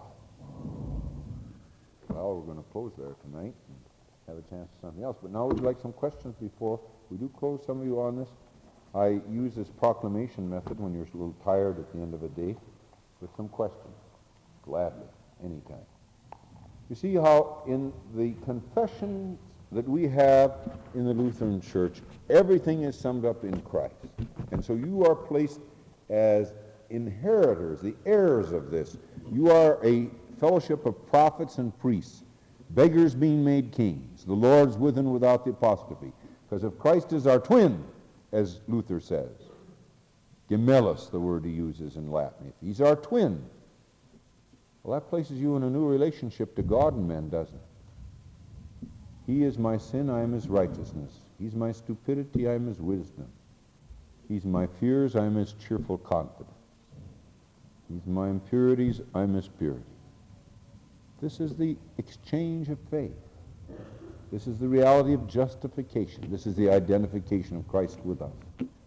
Well, we're going to close there tonight and have a chance for something else. But now would you like some questions before we do close? Some of you on this. I use this proclamation method when you're a little tired at the end of a day with some questions. Gladly, anytime. You see how in the confessions that we have in the Lutheran Church, everything is summed up in Christ. And so you are placed as inheritors, the heirs of this. You are a fellowship of prophets and priests, beggars being made kings, the Lord's with and without the apostrophe. Because if Christ is our twin, as Luther says, gemellus, the word he uses in Latin, if he's our twin, well, that places you in a new relationship to God and men, doesn't it? He is my sin, I am his righteousness. He's my stupidity, I am his wisdom. He's my fears, I am his cheerful confidence. He's my impurities, I am his purity. This is the exchange of faith. This is the reality of justification. This is the identification of Christ with us.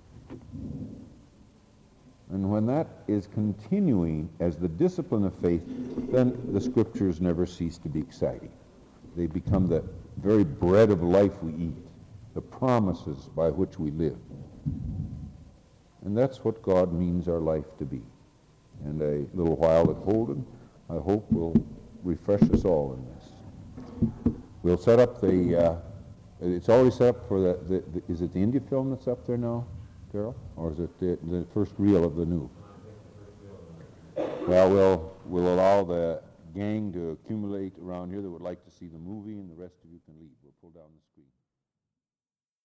And when that is continuing as the discipline of faith, then the scriptures never cease to be exciting. They become the very bread of life we eat, the promises by which we live. And that's what God means our life to be. And a little while at Holden, I hope will refresh us all in this. We'll set up it's already set up for is it the India film that's up there now, Carol? Or is it the first reel of the new? Well, we'll allow the gang to accumulate around here that would like to see the movie, and the rest of you can leave. We'll pull down the screen.